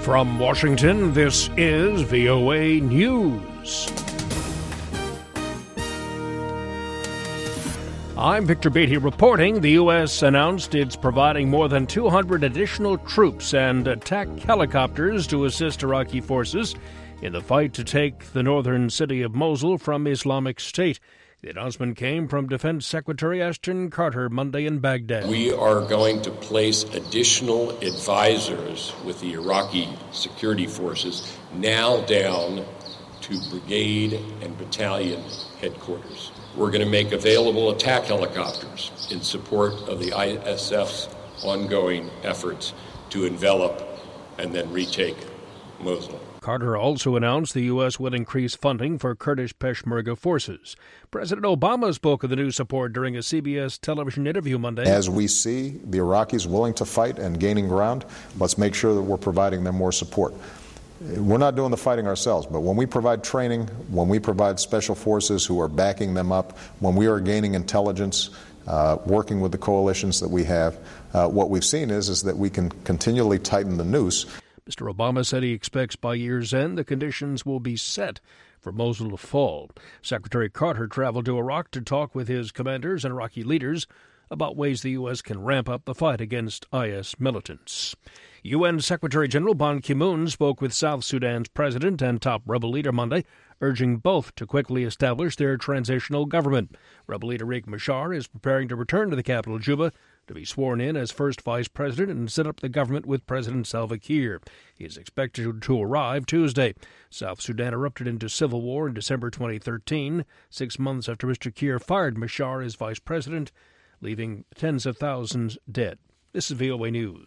From Washington, this is VOA News. I'm Victor Beatty reporting. The U.S. announced it's providing more than 200 additional troops and attack helicopters to assist Iraqi forces in the fight to take the northern city of Mosul from Islamic State. The announcement came from Defense Secretary Ashton Carter Monday in Baghdad. We are going to place additional advisors with the Iraqi security forces now down to brigade and battalion headquarters. We're going to make available attack helicopters in support of the ISF's ongoing efforts to envelop and then retake Mosul. Carter also announced the U.S. will increase funding for Kurdish Peshmerga forces. President Obama spoke of the new support during a CBS television interview Monday. As we see the Iraqis willing to fight and gaining ground, let's make sure that we're providing them more support. We're not doing the fighting ourselves, but when we provide training, when we provide special forces who are backing them up, when we are gaining intelligence, working with the coalitions that we have, what we've seen is that we can continually tighten the noose. Mr. Obama said he expects by year's end the conditions will be set for Mosul to fall. Secretary Carter traveled to Iraq to talk with his commanders and Iraqi leaders about ways the U.S. can ramp up the fight against IS militants. UN Secretary General Ban Ki-moon spoke with South Sudan's president and top rebel leader Monday, urging both to quickly establish their transitional government. Rebel leader Riek Machar is preparing to return to the capital, Juba, to be sworn in as first vice president and set up the government with President Salva Kiir. He is expected to arrive Tuesday. South Sudan erupted into civil war in December 2013, 6 months after Mr. Kiir fired Machar as vice president, leaving tens of thousands dead. This is VOA News.